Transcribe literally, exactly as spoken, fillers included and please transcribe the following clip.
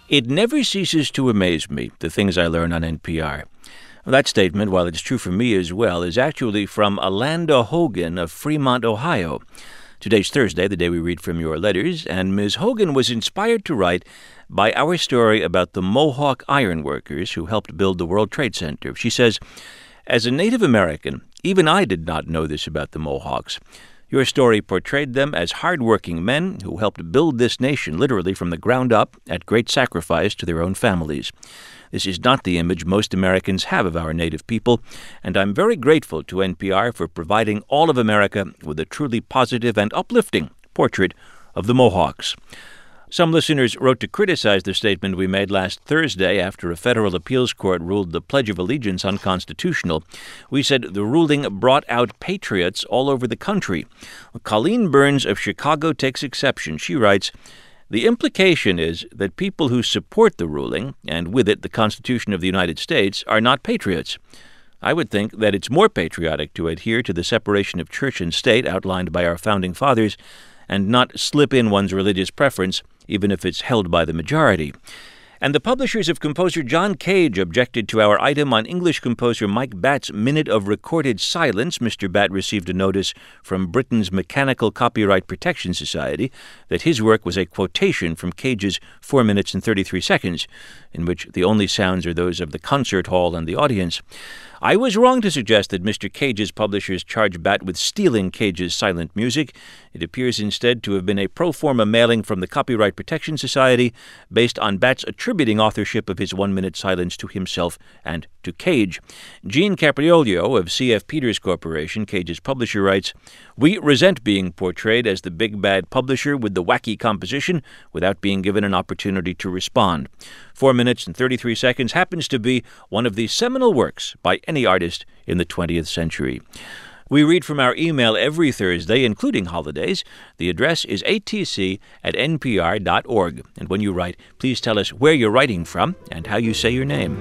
It never ceases to amaze me, the things I learn on N P R. That statement, while it's true for me as well, is actually from Alanda Hogan of Fremont, Ohio. Today's Thursday, the day we read from your letters, and Miz Hogan was inspired to write by our story about the Mohawk ironworkers who helped build the World Trade Center. She says, "As a Native American, even I did not know this about the Mohawks. Your story portrayed them as hardworking men who helped build this nation literally from the ground up at great sacrifice to their own families. This is not the image most Americans have of our Native people, and I'm very grateful to N P R for providing all of America with a truly positive and uplifting portrait of the Mohawks." Some listeners wrote to criticize the statement we made last Thursday after a federal appeals court ruled the Pledge of Allegiance unconstitutional. We said the ruling brought out patriots all over the country. Colleen Burns of Chicago takes exception. She writes, "The implication is that people who support the ruling, and with it the Constitution of the United States, are not patriots. I would think that it's more patriotic to adhere to the separation of church and state outlined by our founding fathers and not slip in one's religious preference, even if it's held by the majority." And the publishers of composer John Cage objected to our item on English composer Mike Batt's Minute of Recorded Silence. Mister Batt received a notice from Britain's Mechanical Copyright Protection Society that his work was a quotation from Cage's four minutes and thirty-three seconds, in which the only sounds are those of the concert hall and the audience. I was wrong to suggest that Mister Cage's publishers charged Batt with stealing Cage's silent music. It appears instead to have been a pro forma mailing from the Copyright Protection Society based on Batt's attributing authorship of his one-minute silence to himself and to Cage. Gene Capriolio of C F Peters Corporation, Cage's publisher, writes, "We resent being portrayed as the big bad publisher with the wacky composition without being given an opportunity to respond. Four minutes and thirty-three seconds happens to be one of the seminal works by any artist in the twentieth century. We read from our email every Thursday, including holidays. The address is a t c at n p r dot org. And when you write, please tell us where you're writing from and how you say your name.